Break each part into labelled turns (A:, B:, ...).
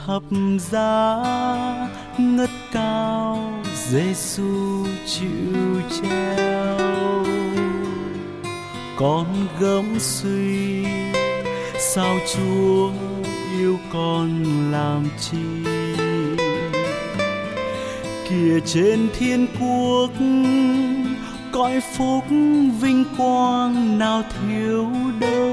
A: thập giá ngất cao, Giêsu chịu treo. Con gấm suy sao Chúa yêu con làm chi? Kìa trên thiên quốc cõi phúc vinh quang nào thiếu đâu,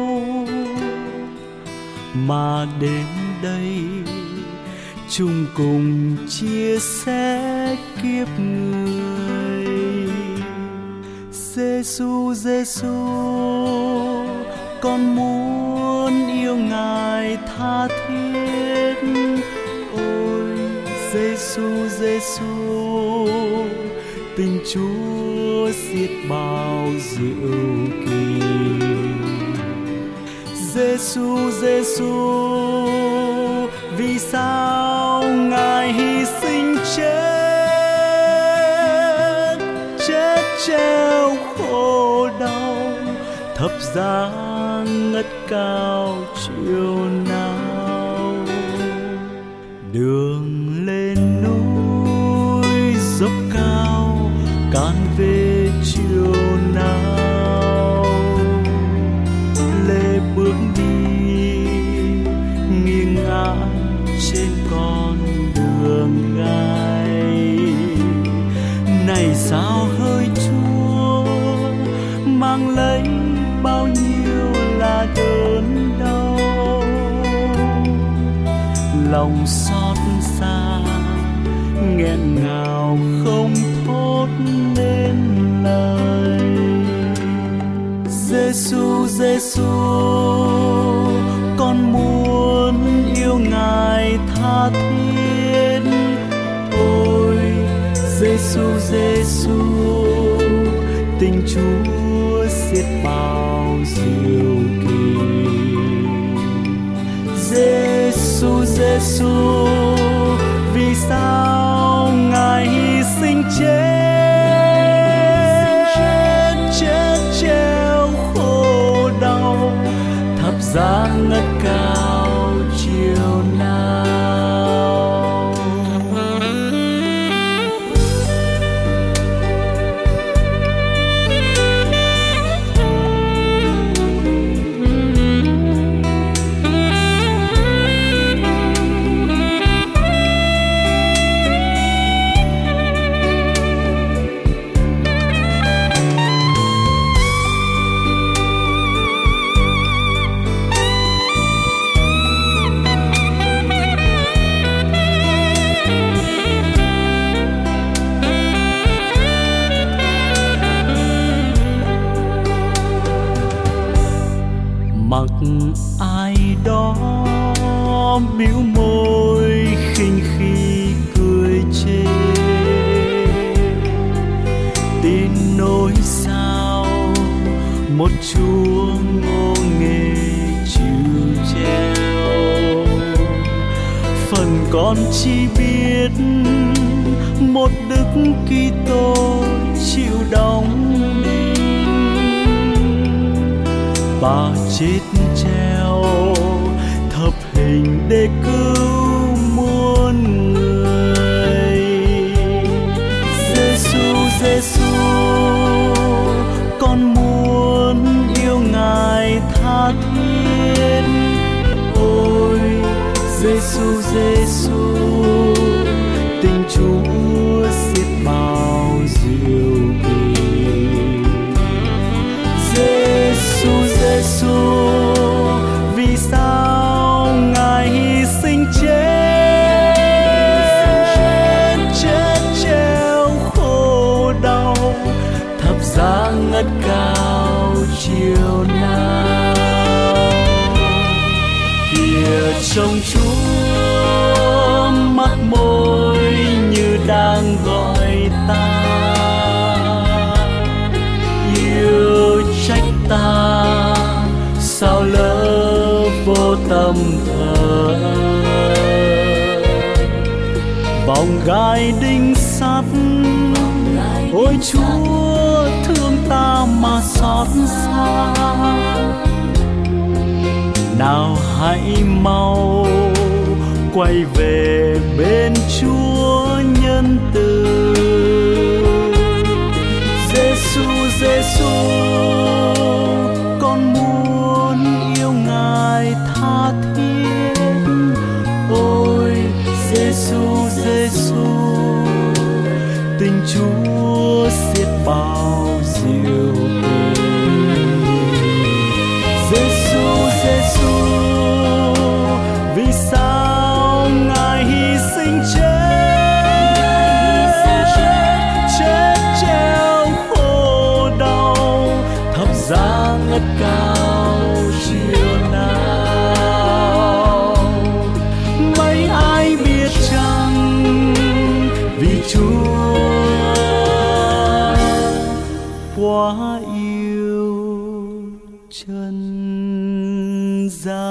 A: mà đến đây chung cùng chia sẻ kiếp người. Giêsu, Giêsu, con muốn yêu Ngài tha thiết. Ôi Giêsu, Giêsu, tình Chúa xiết bao diệu kỳ. Giêsu, Giêsu, vì sao Ngài hy sinh chết, chết treo khổ đau, thập giá ngất cao chiều nào. Đường lên núi dốc cao, cạn về chiều nào. Lê bước đi nghiêng ngã trên con đường gai. Này sao hơi Chúa mang lấy bao nhiêu là đớn đau, lòng xót xa nghẹn ngào không thốt nên lời. Giêsu, Giêsu, con muốn yêu Ngài tha thiết. Ôi Giêsu, Giêsu, tình Chúa xiết bao diệu kỳ. Giêsu, Giêsu, vì sao Ngài hy sinh chết, chết treo khổ đau, thập giá ngất cao chiều nào. Mặc ai đó bĩu môi khinh khi cười chê, tin nỗi sao một Chúa ngô nghề chịu treo. Phần con chỉ biết một Đức Kitô chịu đóng đinh, bà chết treo thập hình để cứu muôn người. Giêsu, Giêsu, con muốn yêu Ngài tha thiết. Ôi Giêsu, Giêsu, tình Chúa xiết bao diệu kỳ. Giêsu, Giêsu, vì sao Ngài hy sinh chết, chết treo khổ đau, thập giá ngất cao chiều nào. Kìa trông Chúa mắt môi như đang gọi ta, yêu trách ta sao lỡ vô tâm thờ. Vòng gai đinh sắt, ôi Chúa thương ta mà xót xa. Nào hãy mau quay về bên Chúa nhân từ. Giêsu, Giêsu, con muốn yêu Ngài tha thiết. Ôi Giêsu, Giêsu, tình Chúa xiết bao diệu kỳ. Giêsu, Giêsu, vì sao Ngài hy sinh chết treo khổ đau thập giá ngất cao chiều nào. Mấy ai biết chăng vì Chúa quá yêu trần gian.